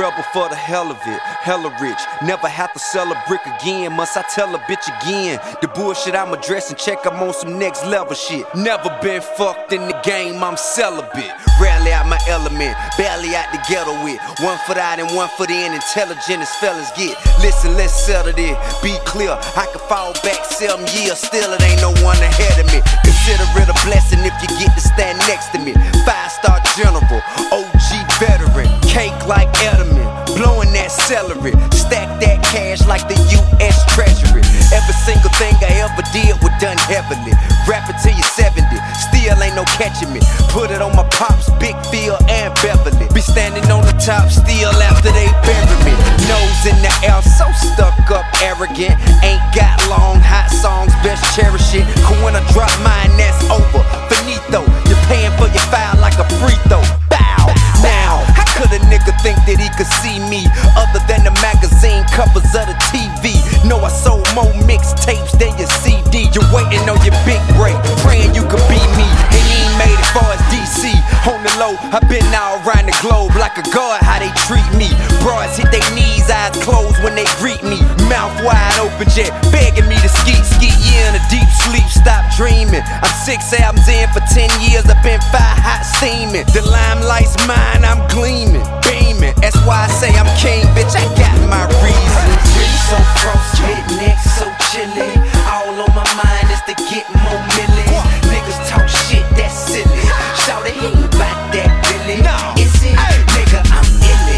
rebel for the hell of it, hella rich. Never have to sell a brick again, must I tell a bitch again? The bullshit I'm addressing, check I'm on some next level shit. Never been fucked in the game, I'm celibate. Rarely out my element, barely out the ghetto with 1 foot out and 1 foot in, intelligent as fellas get. Listen, let's settle this, be clear, I can fall back 7 years, still it ain't no one ahead of me. Consider it a blessing if you get to stand next to me. 5-star general, OG veteran, cake like Edelman, blowing that celery, stack that cash like the US Treasury. Every single thing I ever did was done heavily. Rapping till you're 70, still ain't no catching me. Put it on my pops, Big Phil and Beverly. Be standing on the top still after they bury me. Nose in the air, so stuck up, arrogant. Ain't got long, hot songs, best cherish it. Cause when I drop mine, that's over. Finito, you're paying for your foul like a free throw. Bow, now, how could a nigga think that he could see me other than the magazine covers of the TV? No, I sold more mixtapes than your CD. You're waiting on your big break, praying you could be me. Ain't even made it far as DC. On the low, I've been all around the globe like a god, how they treat me. Broads hit their knees, eyes closed when they greet me. Mouth wide open, jet begging me to skeet. You in a deep sleep, stop dreaming. I'm 6 albums in for 10 years, I've been 5 hot steaming. The limelight's mine, I'm gleaming, beaming. That's why I say I'm king, bitch, I got my reasons. So frostbit, neck so chilly. All on my mind is to get more millies. Niggas talk shit, that's silly. Shout it, he ain't bout that really. Is it? Nigga, I'm illy.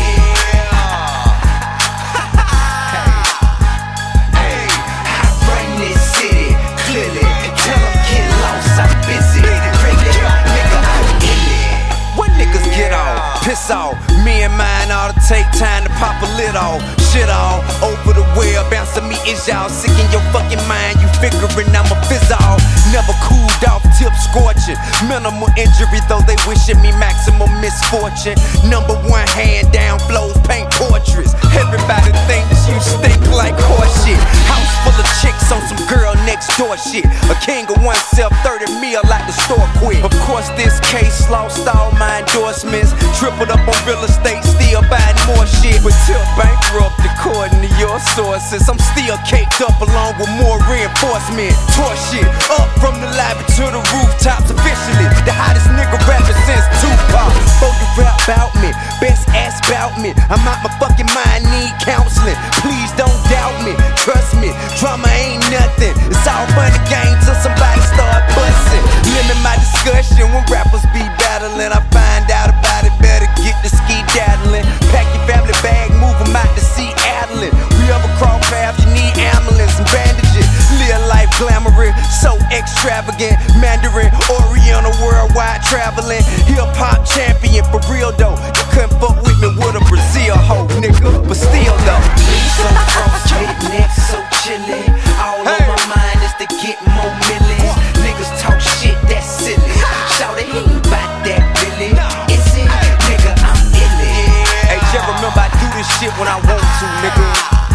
Hey, I run this city clearly. Tell them get lost, I'm busy. Really, nigga, I'm illy. When niggas get off, piss off. Me and mine ought to take time to pop a lid off. Shit all over the web, bounce to me is y'all. Sick in your fucking mind, you figuring I'm a fizz off. Never cooled off, tip scorching. Minimal injury, though they wishing me maximum misfortune. #1 hand down flows, paint portraits. Everybody thinks you stink like horseshit. House full of chicks on some girl next door shit. A king of oneself, 30 mil like the store quit. Of course this case lost all my endorsements. Tripled up on real estate, still buying more shit. But till bankrupt according to your sources, I'm still caked up along with more reinforcement. Tore shit up from the lobby to the rooftops officially. The hottest nigga rapping since Tupac. Before you rap about me, best ask about me. I'm out my fucking mind, need counseling. Please don't doubt me, trust me, drama ain't nothing. It's all fun and games till somebody start busting. Limit my discussion when rappers be battling. I find out about it, better get the ski daddling. Pack your family bag, move them out to sea Adeline. We ever cross paths, you need ambulance and bandages. Live life glamorous, so extravagant. Mandarin, Oriental, worldwide traveling. Hip-hop champion, for real though. You couldn't fuck with me with a Brazil hoe, nigga. But still though, so frostbit, neck so chilly. All on my mind is to get more millies. Niggas talk shit, that's silly. Shout it, he ain't bout that really. Is it? Nigga, I'm illy. Hey, just remember I do this shit when I want to, nigga.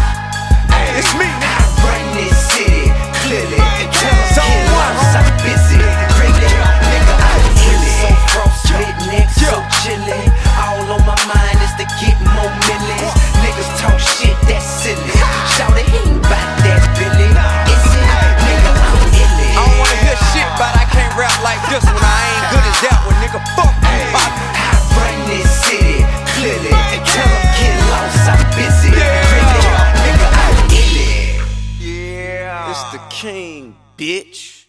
It's me, nigga. I run this city clearly. Tell them get lost, I'm busy. Really, nigga, I'm illy. So frostbit, neck so chilly. All on my mind is to get more millies. Niggas talk shit, that's silly. Shout it, he ain't bout that really. Is it? Nigga, I'm illy. I don't wanna hear shit, but I can't rap like this one. I ain't good as that one, nigga. Fuck you, I run this city clearly. Tell them get lost, I'm busy. Really, nigga, I'm illy. Yeah, it's the king, bitch.